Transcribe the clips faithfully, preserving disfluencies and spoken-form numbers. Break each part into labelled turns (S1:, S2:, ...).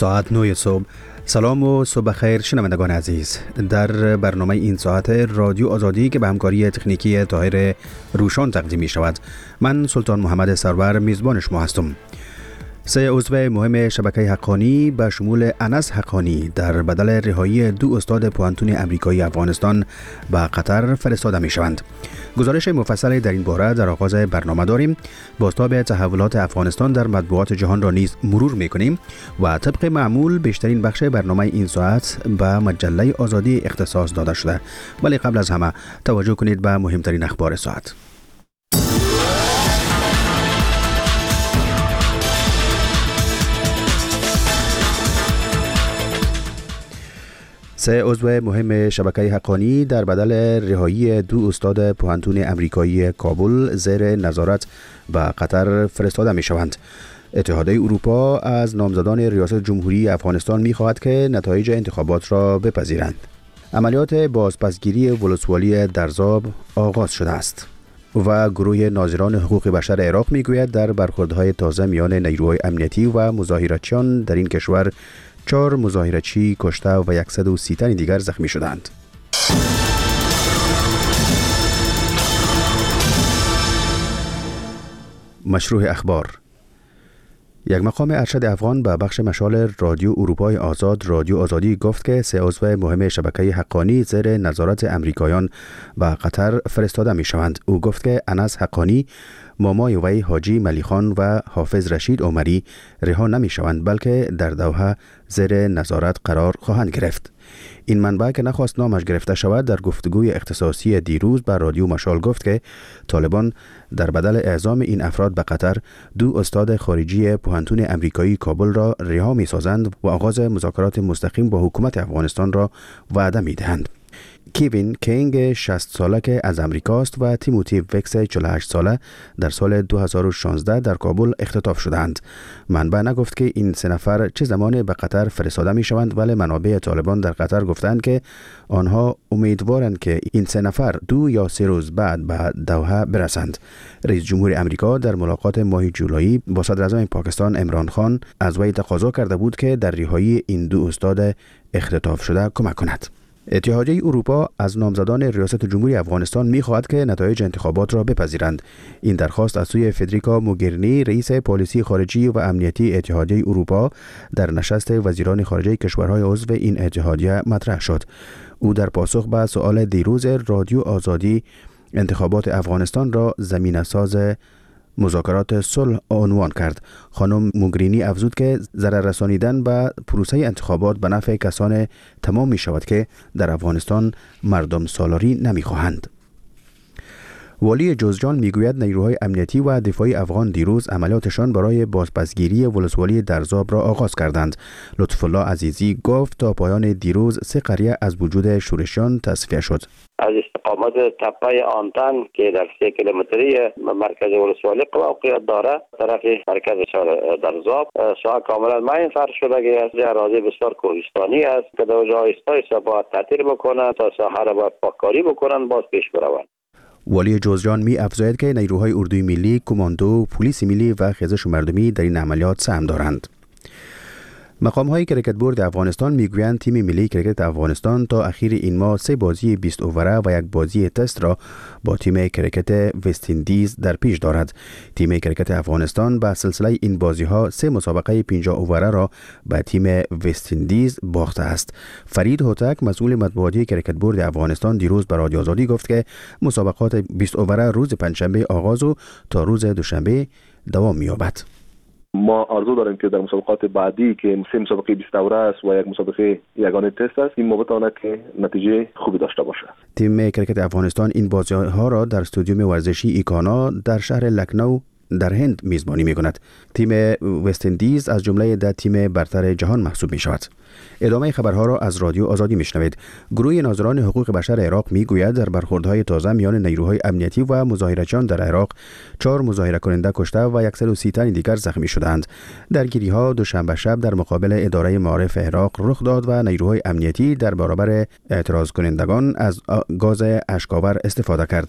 S1: ساعت نه صبح. سلام و صبح خیر شنوندگان عزیز. در برنامه این ساعت رادیو آزادی که به همکاری تکنیکی طاهر روشان تقدیم می شود، من سلطان محمد سرور میزبان شما هستم. سه عضو مهم شبکه حقانی به شمول انس حقانی در بدل رهایی دو استاد پوهنتون امریکایی افغانستان به قطر فرستاده می شوند. گزارش مفصل در این باره در آغاز برنامه داریم. بازتاب تحولات افغانستان در مطبوعات جهان را نیز مرور می کنیم و طبق معمول بیشترین بخش برنامه این ساعت به مجله آزادی اختصاص داده شده. ولی قبل از همه توجه کنید به مهمترین اخبار ساعت. سه عضو مهم شبکه حقانی در بدل رهایی دو استاد پوهنتون امریکایی کابل زیر نظارت به قطر فرستاده می شوند. اتحادیه اروپا از نامزدان ریاست جمهوری افغانستان می خواهد که نتایج انتخابات را بپذیرند. عملیات بازپسگیری ولسوالی درزاب آغاز شده است و گروه ناظران حقوق بشر عراق می گوید در برخوردهای تازه میان نیروهای امنیتی و مظاهرچیان در این کشور چهار مظاهرچی کشته و صد و سی تن دیگر زخمی شدند. مشروع اخبار. یک مقام ارشد افغان به بخش مشال رادیو اروپای آزاد رادیو آزادی گفت که سه عضو مهم شبکه حقانی زیر نظارت امریکایان به قطر فرستاده می شوند. او گفت که انس حقانی، مامای وی حاجی ملیخان و حافظ رشید عمری رها نمی شوند بلکه در دوحه زیر نظارت قرار خواهند گرفت. این منبع که نخواست نامش گرفته شود در گفتگوی اختصاصی دیروز بر رادیو مشال گفت که طالبان در بدل اعزام این افراد به قطر دو استاد خارجی پوهنتون امریکایی کابل را رها می سازند و آغاز مذاکرات مستقیم با حکومت افغانستان را وعده می دهند. کیوین کینگ شصت ساله که از امریکاست و تیموتی وکس چهل و هشت ساله در سال دو هزار و شانزده در کابل اختطاف شدند. منبع نگفت که این سه نفر چه زمان به قطر فرستاده می شوند، ولی منابع طالبان در قطر گفتند که آنها امیدوارند که این سه نفر دو یا سه روز بعد به دوحه برسند. رئیس جمهور امریکا در ملاقات ماه جولای با صدر اعظم پاکستان عمران خان از وی تقاضا کرده بود که در رهایی این دو استاد اختطاف شده کمک کند. اتحادیه اروپا از نامزدان ریاست جمهوری افغانستان می‌خواهد که نتایج انتخابات را بپذیرند. این درخواست از سوی فدریکا موگرینی رئیس پالیسی خارجی و امنیتی اتحادیه اروپا در نشست وزیران خارجه کشورهای عضو این اتحادیه مطرح شد. او در پاسخ به سؤال دیروز رادیو آزادی انتخابات افغانستان را زمینه‌ساز مذاکرات صلح عنوان کرد. خانم موگرینی افزود که ضرر رسانیدن به پروسه انتخابات به نفع کسان تمام می شود که در افغانستان مردم سالاری نمی خواهند. والی جوزجان میگوید نیروهای امنیتی و دفاعی افغان دیروز عملیاتشان برای بازپسگیری ولسوالی درزاب را آغاز کردند. لطف الله عزیزی گفت تا پایان دیروز سه قریه از وجود شورشیان تصفیه شد.
S2: از استقامت تپه آنتن که در سه کیلومتری مرکز ولسوالی واقعیت داره طرف مرکز شهر درزاب شهر کاملا ماین فرش شده که از اراضی بسیار کوهستانی است که در جای استایسا باید تعطیل بکنند تا ساحه باید پاککاری بکنند باز پیش بروند.
S1: والی جوزجان می افزاید که نیروهای اردوی ملی، کماندو، پلیس ملی و خیزش مردمی در این عملیات سهم دارند. مقام‌های کریکت بورد افغانستان میگویند تیم ملی کریکت افغانستان تا اخیر این ماه سه بازی بیست اووره و یک بازی تست را با تیم کریکت وست اندیز در پیش دارد. تیم کریکت افغانستان به سلسله این بازی‌ها سه مسابقه پنجاه اووره را به تیم وست اندیز باخته است. فرید هوتک مسئول مطبوعاتی کریکت بورد افغانستان دیروز به رادیو آزادی گفت که مسابقات بیست اووره روز پنجشنبه آغاز و تا روز دوشنبه دوام می‌یابد.
S3: ما آرزو داریم که در مسابقات بعدی که سه مسابقه بیست اوره است و یک مسابقه یگانه تست است این بتواند که نتیجه خوبی داشته باشه.
S1: تیم کریکت افغانستان این بازی‌ها را در استادیوم ورزشی ایکانا در شهر لکنو در هند میزبانی می‌کند. تیم وست اندیز از جمله ده تیم برتر جهان محسوب می‌شود. ادامه خبرها را از رادیو آزادی میشنوید. گروه ناظران حقوق بشر عراق میگوید در برخوردهای تازه میان نیروهای امنیتی و مظاهرچیان در عراق چهار مظاهره کننده کشته و صد و سی تن دیگر زخمی شدند. درگیری‌ها دوشنبه شب در مقابل اداره معارف عراق رخ داد و نیروهای امنیتی در برابر اعتراض کنندگان از گاز اشک‌آور استفاده کرد.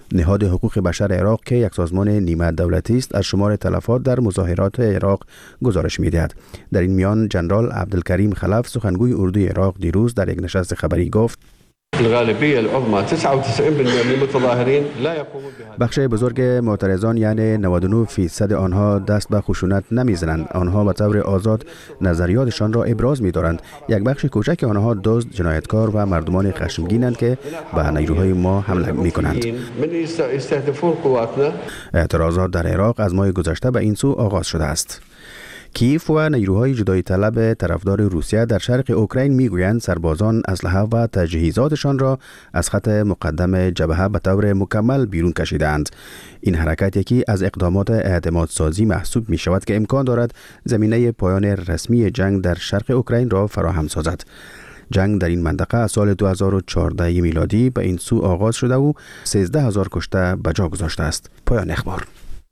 S1: نهاد حقوق بشر عراق که یک سازمان نیمه دولتی است از شمار تلفات در مظاهرات عراق گزارش می‌دهد. در این میان جنرال عبدالکریم خلف سخنگوی اردوی عراق دیروز در یک نشست خبری گفت
S4: الغالبية العظمى تسعة وتسعين بالمئة من المتظاهرين لا يقومون بهذا.
S1: بخش بزرگ معترضان یعنی نود و نه فیصد آنها دست به خشونت نمیزنند. آنها به طور آزاد نظریاتشان را ابراز می‌دارند. یک بخش کوچک آنها دزد، جنایتکار و مردمان خشمگینند که به نیروهای ما حمله می‌کنند. اعتراضات در عراق از ماه گذشته به این سو آغاز شده است. کیف و نیروهای جدایی طلب طرفدار روسیه در شرق اوکراین میگویند سربازان اسلحه و تجهیزاتشان را از خط مقدم جبهه به طور مکمل بیرون کشیدند. این حرکت یکی از اقدامات اعتمادسازی محسوب می شود که امکان دارد زمینه پایان رسمی جنگ در شرق اوکراین را فراهم سازد. جنگ در این منطقه از سال دو هزار و چهارده میلادی به این سو آغاز شده و سیزده هزار کشته به جا گذاشته است. پایان اخبار.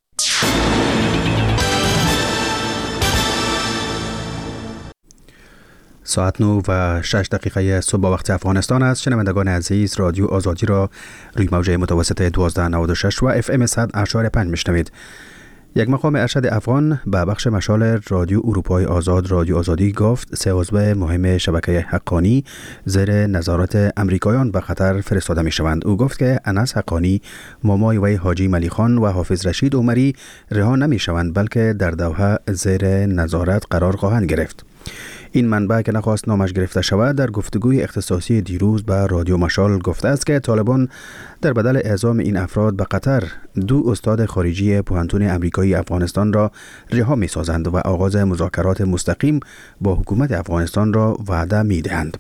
S1: ساعت نو و شش دقیقه صبح وقت افغانستان است. شنوندگان عزیز، رادیو آزادی را روی موج متوسط دوازده نود و شش و اف ام صد اشاره پنج میشنوید. یک مقام ارشد افغان به بخش مشال رادیو اروپای آزاد رادیو آزادی گفت سه عضو مهم شبکه حقانی زیر نظارت امریکایان به خطر فرستاده می شوند. او گفت که انس حقانی، مامای وی حاجی ملی خان و حافظ رشید عمری رها نمی شوند بلکه در دوحه زیر نظارت قرار خواهند گرفت. این منبع که نخواست نامش گرفته شود در گفتگوی اختصاصی دیروز به رادیو مشال گفته است که طالبان در بدل اعزام این افراد به قطر دو استاد خارجی پوهنتون امریکایی افغانستان را رها می سازند و آغاز مذاکرات مستقیم با حکومت افغانستان را وعده می دهند.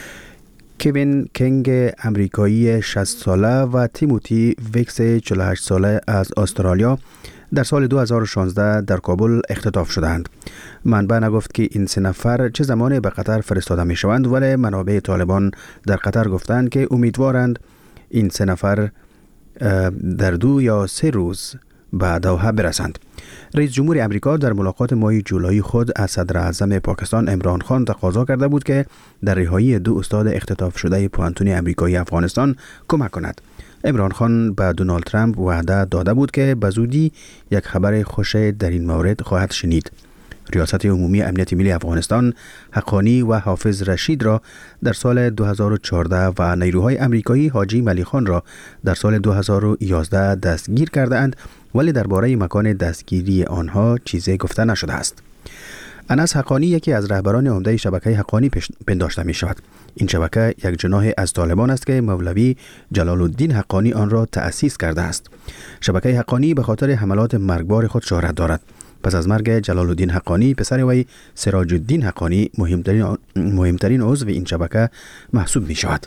S1: کوین کینگ امریکایی شصت ساله و تیموتی ویکس چهل و هشت ساله از استرالیا در سال دو هزار و شانزده در کابل اختطاف شدند. منبع نگفت که این سه نفر چه زمانی به قطر فرستاده می شوند، ولی منابع طالبان در قطر گفتند که امیدوارند این سه نفر در دو یا سه روز به دوحه برسند. رئیس جمهور امریکا در ملاقات ماه جولای خود از صدر اعظم پاکستان عمران خان تقاضا کرده بود که در رهایی دو استاد اختطاف شده پوهنتون امریکایی افغانستان کمک کند. عمران خان به دونالد ترامپ وعده داده بود که به زودی یک خبر خوش در این مورد خواهد شنید. ریاست عمومی امنیت ملی افغانستان حقانی و حافظ رشید را در سال دو هزار و چهارده و نیروهای امریکایی حاجی ملی خان را در سال دو هزار و یازده دستگیر کرده اند، ولی درباره مکان دستگیری آنها چیزی گفته نشده است. انس حقانی یکی از رهبران عمده شبکه حقانی پنداشته می شود. این شبکه یک جناح از طالبان است که مولوی جلال الدین حقانی آن را تأسیس کرده است. شبکه حقانی به خاطر حملات مرگبار خود شهرت دارد. پس از مرگ جلال الدین حقانی، پسر وی سراج الدین حقانی مهمترین مهمترین عضو این شبکه محسوب می شود.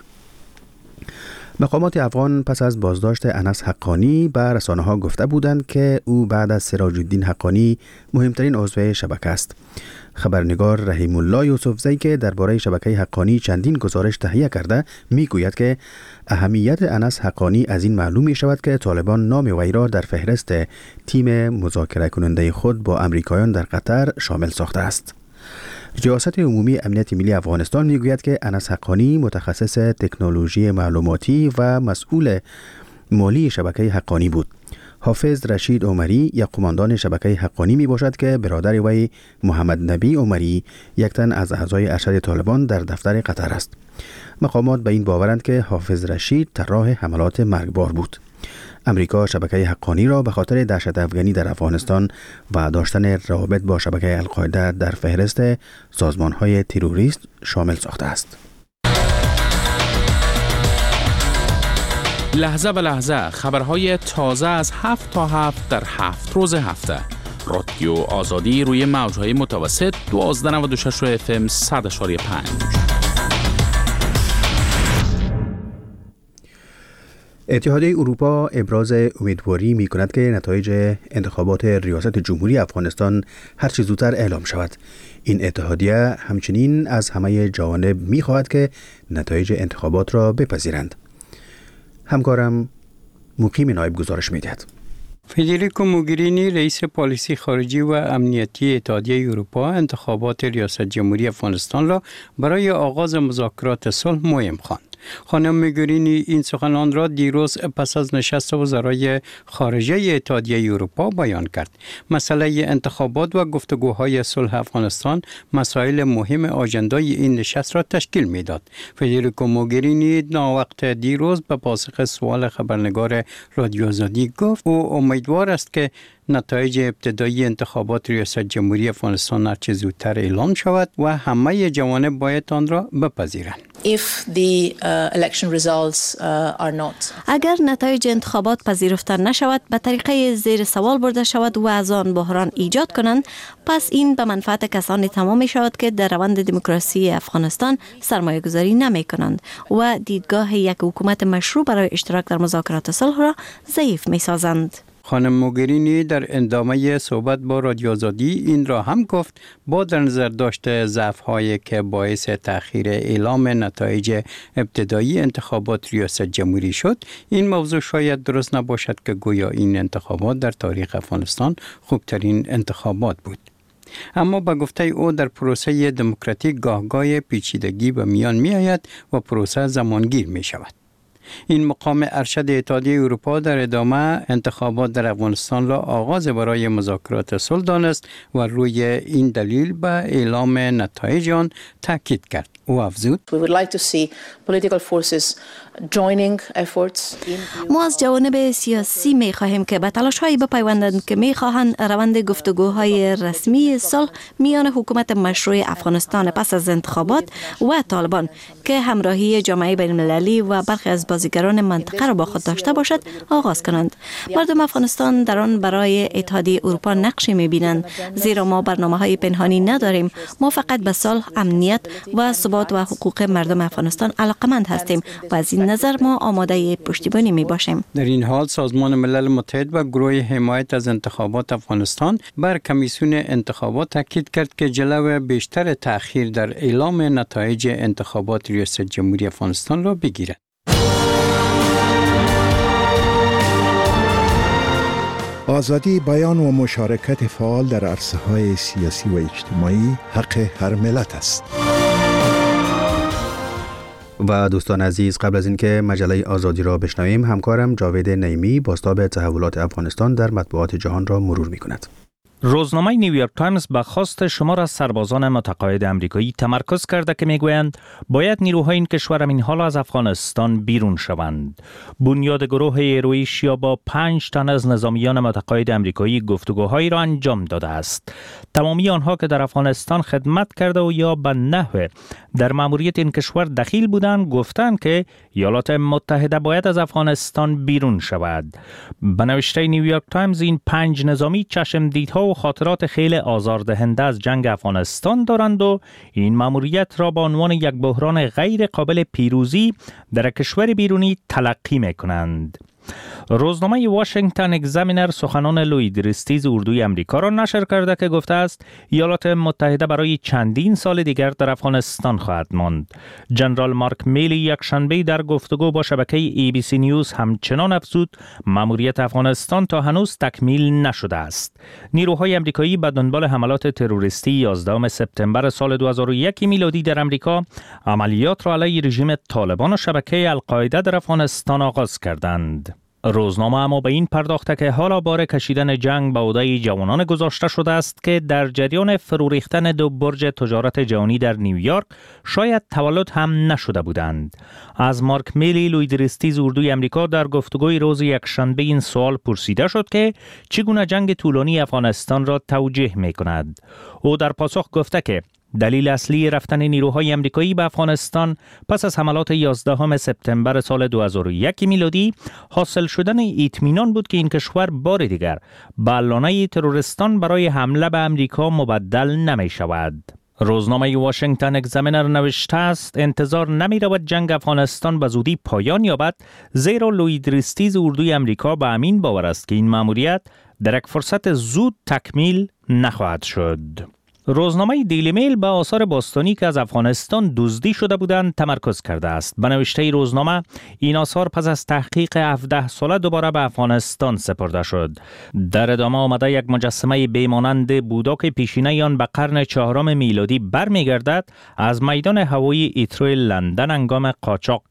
S1: مقامات افغان پس از بازداشت انس حقانی به رسانه‌ها گفته بودند که او بعد از سراج الدین حقانی مهمترین عضو شبکه است. خبرنگار رحیم الله یوسفزی که درباره شبکه حقانی چندین گزارش تهیه کرده میگوید که اهمیت انس حقانی از این معلوم می شود که طالبان نام وی را در فهرست تیم مذاکره کننده خود با امریکایان در قطر شامل ساخته است. ریاست عمومی امنیت ملی افغانستان میگوید که انس حقانی متخصص تکنولوژی معلوماتی و مسئول مالی شبکه حقانی بود. حافظ رشید عمری یک قماندان شبکه حقانی می باشد که برادر وی محمد نبی عمری یک تن از اعضای ارشد طالبان در دفتر قطر است. مقامات به این باورند که حافظ رشید طراح حملات مرگبار بود. امریکا شبکه حقانی را به خاطر دهشت افغانی در افغانستان و داشتن روابط با شبکه القاعده در فهرست سازمان‌های تروریست شامل ساخته است.
S5: لحظه به لحظه خبرهای تازه از هفت تا هفت در هفت روز هفته. رادیو آزادی روی موجهای متوسط دوازده نود و شش و اف ام صد و پنج.
S1: اتحادیه اروپا ابراز امیدواری می کند که نتایج انتخابات ریاست جمهوری افغانستان هر چه زودتر اعلام شود. این اتحادیه همچنین از همه جوانب می خواهد که نتایج انتخابات را بپذیرند. همکارم مقیم نایب گزارش می دهد.
S6: فدریکو موگرینی رئیس پالیسی خارجی و امنیتی اتحادیه اروپا انتخابات ریاست جمهوری افغانستان را برای آغاز مذاکرات صلح مهم خواند. خانم موگرینی این سخنان را دیروز پس از نشست وزرای خارجه اتحادیه اروپا بیان کرد. مسئله انتخابات و گفتگوهای صلح افغانستان مسائل مهم آجندای این نشست را تشکیل میداد. فدریکا موگرینی ناوقت دیروز به پاسخ سوال خبرنگار رادیو آزادی گفت او امیدوار است که نتایج ابتدایی انتخابات ریاست جمهوری افغانستان هرچه زودتر اعلام شود و همه جوانب باید آن را بپذیرند.
S7: If the uh, election results uh, are not.
S8: اگر نتایج انتخابات پذیرفته نشود، به طریقه زیر سوال برده شود و از آن بحران ایجاد کنند، پس این به منفعت کسانی تمام می شود که در روند دموکراسی افغانستان سرمایه گذاری نمی کنند و دیدگاه یک حکومت مشروع برای اشتراک در مذاکرات صلح را ضعیف می سازند.
S6: خانم موگرینی در ادامه صحبت با رادیو آزادی این را هم گفت با در نظر داشته ضعف‌هایی که باعث تأخیر اعلام نتایج ابتدایی انتخابات ریاست جمهوری شد، این موضوع شاید درست نباشد که گویا این انتخابات در تاریخ افغانستان خوبترین انتخابات بود. اما با گفته او در پروسه دموکراتیک گاهگاه پیچیدگی به میان می آید و پروسه زمانگیر می شود. این مقام ارشد اتحادیه اروپا در ادامه انتخابات در افغانستان را آغاز برای مذاکرات صلح دانست و روی این دلیل به اعلام نتایج آن تاکید کرد. او افزود:
S7: We would like to see political forces joining efforts in...
S8: ما از جوانب سیاسی می خواهیم که به تلاش هایی بپیوندند که می خواهند روند گفتگوهای رسمی صلح میان حکومت مشروع افغانستان پس از انتخابات و طالبان که همراهی جامعه بین المللی و برخی از بازیگران منطقه را با خود داشته باشد آغاز کنند. مردم افغانستان در آن برای اتحادیه اروپا نقشی می بینند، زیرا ما برنامه های پنهانی نداریم. ما فقط به صلح، امنیت و ثبات و حقوق مردم افغانستان علاقمند هستیم و از این نظر ما آماده پشتیبانی می باشیم.
S6: در این حال سازمان ملل متحد و گروه حمایت از انتخابات افغانستان بر کمیسیون انتخابات تاکید کرد که جلو بیشتر تأخیر در اعلام نتایج انتخابات ریاست جمهوری افغانستان را بگیرد.
S9: آزادی بیان و مشارکت فعال در عرصه‌های سیاسی و اجتماعی حق هر ملت است.
S1: و دوستان عزیز، قبل از اینکه مجله آزادی را بشنویم، همکارم جاوید نعیمی بازتاب تحولات افغانستان در مطبوعات جهان را مرور می‌کند.
S10: روزنامه نیویورک تایمز به خواست شمار از سربازان متقاعد آمریکایی تمرکز کرده که میگویند باید نیروهای این کشور همین حال از افغانستان بیرون شوند. بنیاد گروه ایروی شیا با پنج تن از نظامیان متقاعد آمریکایی گفتگوهایی را انجام داده است. تمامی آنها که در افغانستان خدمت کرده و یا به نحو در مأموریت این کشور دخیل بودند گفتند که ایالات متحده باید از افغانستان بیرون شود. به نوشته نیویورک تایمز این پنج نظامی چشم دیدها و خاطرات خیلی آزاردهنده از جنگ افغانستان دارند و این مأموریت را به عنوان یک بحران غیر قابل پیروزی در کشور بیرونی تلقی می‌کنند. روزنامه واشنگتن اگزامینر سخنان لوید ریستیز اردوی امریکا را نشر کرده که گفته است ایالات متحده برای چندین سال دیگر در افغانستان خواهد ماند. جنرال مارک میلی یک شنبه در گفتگو با شبکه ای بی سی نیوز همچنان افزود مأموریت افغانستان تا هنوز تکمیل نشده است. نیروهای امریکایی به دنبال حملات تروریستی یازدهم سپتامبر سال دو هزار و یک میلادی در امریکا عملیات را علیه رژیم طالبان و شبکه القاعده در افغانستان آغاز کردند. روزنامه اما به این پرداخته که حالا بار کشیدن جنگ به عهده جوانان گذاشته شده است که در جریان فرو ریختن دو برج تجارت جهانی در نیویورک شاید تولد هم نشده بودند. از مارک میلی لوید ریستیز اردوی امریکا در گفتگوی روز یکشنبه این سوال پرسیده شد که چگونه جنگ طولانی افغانستان را توجیه می کند. او در پاسخ گفته که دلیل اصلی رفتن نیروهای امریکایی به افغانستان پس از حملات یازدهم سپتامبر سال دو هزار و یک میلادی حاصل شدن اطمینان بود که این کشور بار دیگر به لانه تروریستان برای حمله به امریکا مبدل نمی شود. روزنامه واشنگتن اگزامینر نوشته است انتظار نمی رود جنگ افغانستان به زودی پایان یابد، زیرا لوید ریستیز اردوی امریکا به امین باور است که این مأموریت در یک فرصت زود تکمیل نخواهد شد. روزنامه دیلی میل به آثار باستانی که از افغانستان دزدی شده بودند تمرکز کرده است. به نوشته روزنامه این آثار پس از تحقیق هفده ساله دوباره به افغانستان سپرده شد. در ادامه آمده یک مجسمه بیمانند بودا که پیشینه آن به قرن چهارم میلادی برمیگردد از میدان هوایی ایترو لندن هنگام قاچاق